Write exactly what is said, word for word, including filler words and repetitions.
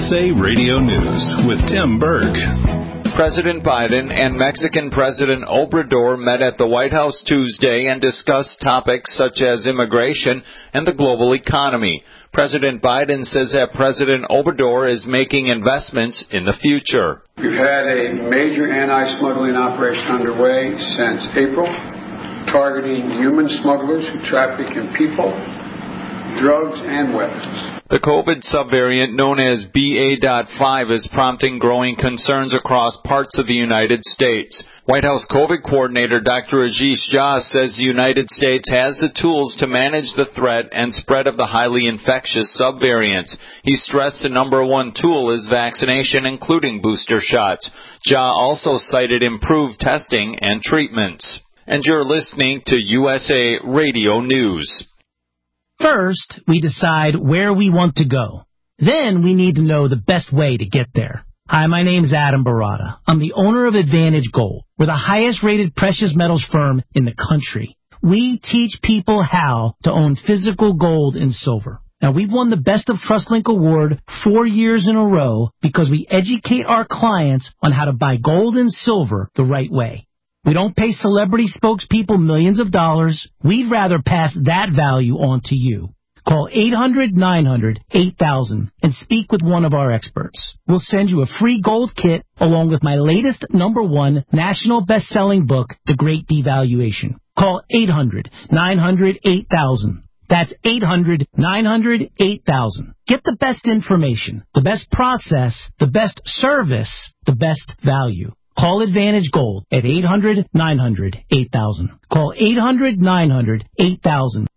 S A Radio News with Tim Berg. President Biden and Mexican President Obrador met at the White House Tuesday and discussed topics such as immigration and the global economy. President Biden says that President Obrador is making investments in the future. We've had a major anti-smuggling operation underway since April, targeting human smugglers who traffic in people, drugs, and weapons. The COVID subvariant known as B A five is prompting growing concerns across parts of the United States. White House COVID coordinator Doctor Ashish Jha says the United States has the tools to manage the threat and spread of the highly infectious subvariants. He stressed the number one tool is vaccination, including booster shots. Jha also cited improved testing and treatments. And you're listening to U S A Radio News. First, we decide where we want to go. Then we need to know the best way to get there. Hi, my name's Adam Barata. I'm the owner of Advantage Gold. We're the highest rated precious metals firm in the country. We teach people how to own physical gold and silver. Now, we've won the Best of TrustLink Award four years in a row because we educate our clients on how to buy gold and silver the right way. We don't pay celebrity spokespeople millions of dollars. We'd rather pass that value on to you. Call eight hundred nine hundred eight thousand and speak with one of our experts. We'll send you a free gold kit along with my latest number one national best-selling book, The Great Devaluation. Call eight hundred nine hundred eight thousand. That's eight hundred nine hundred eight thousand. Get the best information, the best process, the best service, the best value. Call Advantage Gold at eight hundred nine hundred eight thousand. Call eight hundred nine hundred eight thousand.